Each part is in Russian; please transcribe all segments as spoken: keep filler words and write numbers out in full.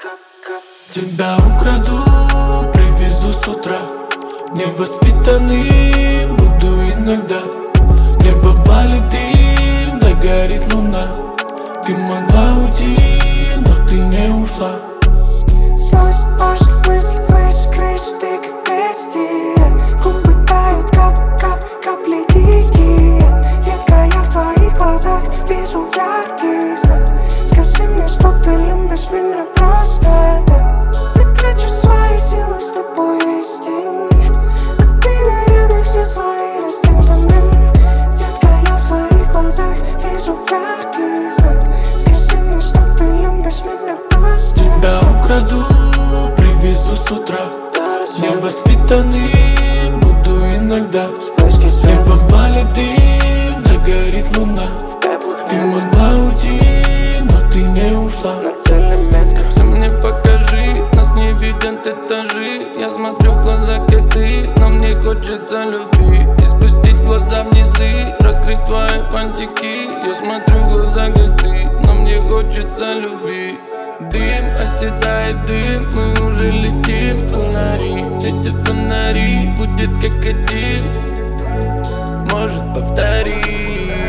Тебя украду, привезу с утра. Невоспитанным буду иногда. Небо валит дым, да горит луна. Ты могла уйти, но ты не ушла. Сквозь дождь мысли выше крыши, ты как бестия. Губы тают, кап-кап, капли дикие. Детка, я в твоих глазах вижу яркий знак. Скажи мне, что ты любишь меня просто так. Вытрачу свои силы с тобой весь день, а ты наряды все свои растем взамен. Детка, я в твоих глазах вижу яркий знак. Скажи мне, что ты любишь меня просто так. Тебя украду, привезу с утра. Невоспитанным буду иногда. Небо валит дым, да горит луна. Ты могла уйти, но ты не ушла. Ты мне покажи, нас не видят этажи. Я смотрю в глаза, как ты, но мне хочется любви. И спустить глаза в низы, раскрыть твои фантики. Я смотрю в глаза, как ты, но мне хочется любви. Дым, оседает дым, мы уже летим. Фонари, светят фонари, будет как один. Может повторим,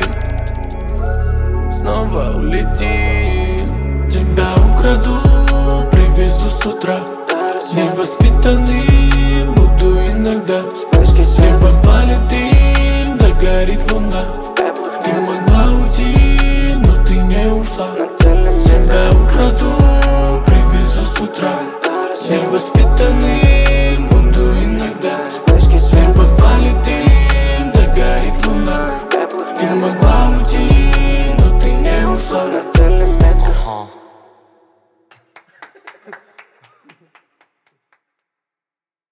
снова улетим. Тебя украду, привезу с утра. Невоспитанным буду иногда. Небо валит дым, да горит луна. Ты могла уйти, но ты не ушла. Тебя украду, привезу с утра. Невоспитанным